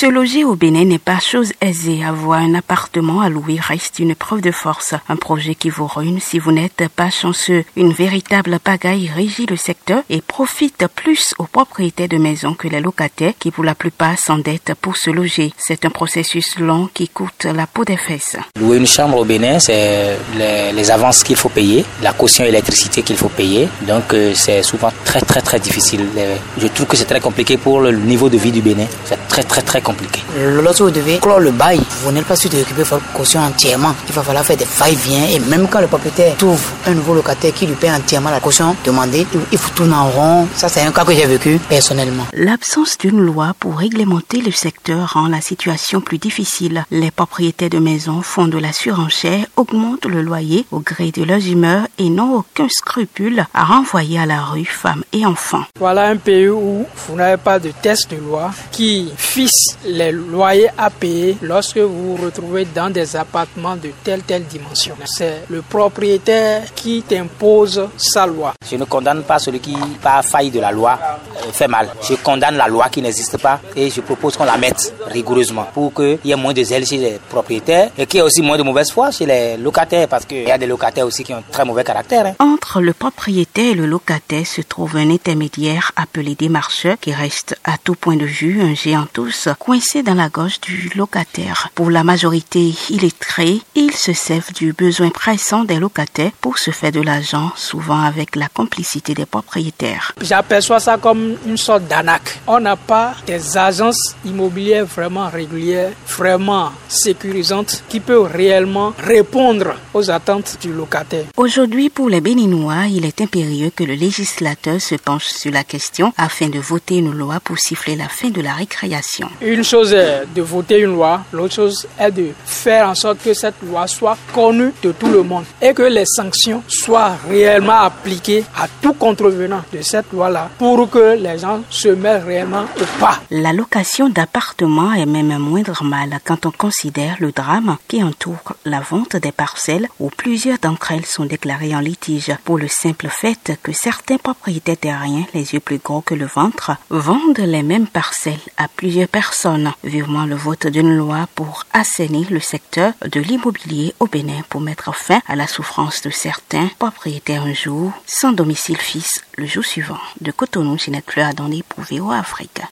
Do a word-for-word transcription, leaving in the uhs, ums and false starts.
Se loger au Bénin n'est pas chose aisée. Avoir un appartement à louer reste une preuve de force. Un projet qui vous ruine si vous n'êtes pas chanceux. Une véritable pagaille régit le secteur et profite plus aux propriétaires de maisons que les locataires qui pour la plupart s'endettent pour se loger. C'est un processus long qui coûte la peau des fesses. Louer une chambre au Bénin, c'est les, les avances qu'il faut payer, la caution électricité qu'il faut payer. Donc euh, c'est souvent très très très difficile. Je trouve que c'est très compliqué pour le niveau de vie du Bénin. C'est très très très compliqué. Lorsque vous devez clore le bail, vous n'êtes pas sûr de récupérer votre caution entièrement. Il va falloir faire des va-et-vient et même quand le propriétaire trouve un nouveau locataire qui lui paie entièrement la caution demandée, il faut tourner en rond. Ça, c'est un cas que j'ai vécu personnellement. L'absence d'une loi pour réglementer le secteur rend la situation plus difficile. Les propriétaires de maisons font de la surenchère, augmentent le loyer au gré de leurs humeurs et n'ont aucun scrupule à renvoyer à la rue femmes et enfants. Voilà un pays où vous n'avez pas de test de loi qui fixe les loyers à payer lorsque vous vous retrouvez dans des appartements de telle telle dimension. C'est le propriétaire qui t'impose sa loi. Je ne condamne pas celui qui, par faille de la loi, euh, fait mal. Je condamne la loi qui n'existe pas et je propose qu'on la mette rigoureusement pour qu'il y ait moins de zèle chez les propriétaires et qu'il y ait aussi moins de mauvaise foi chez les locataires parce qu'il y a des locataires aussi qui ont très mauvais caractère. Hein. Entre le propriétaire et le locataire se trouve un intermédiaire appelé démarcheur qui reste à tout point de vue un géant tous coincé dans la gorge du locataire. Pour la majorité illettrée, ils se servent du besoin pressant des locataires pour se faire de l'argent, souvent avec la complicité des propriétaires. J'aperçois ça comme une sorte d'arnaque. On n'a pas des agences immobilières vraiment régulières, vraiment sécurisantes, qui peuvent réellement répondre aux attentes du locataire. Aujourd'hui, pour les Béninois, il est impérieux que le législateur se penche sur la question afin de voter une loi pour siffler la fin de la récréation. Une chose est de voter une loi, l'autre chose est de faire en sorte que cette loi soit connue de tout le monde et que les sanctions soient réellement appliquées à tout contrevenant de cette loi-là pour que les gens se mettent réellement au pas. La location d'appartements est même un moindre mal quand on considère le drame qui entoure la vente des parcelles où plusieurs d'entre elles sont déclarées en litige pour le simple fait que certains propriétaires terriens, les yeux plus gros que le ventre, vendent les mêmes parcelles à plusieurs personnes. Vivement le vote d'une loi pour assainir le secteur de l'immobilier au Bénin pour mettre fin à la souffrance de certains propriétaires un jour, sans domicile fixe le jour suivant. De Cotonou, Ginette Fleur, Adonné pour V O A Afrique.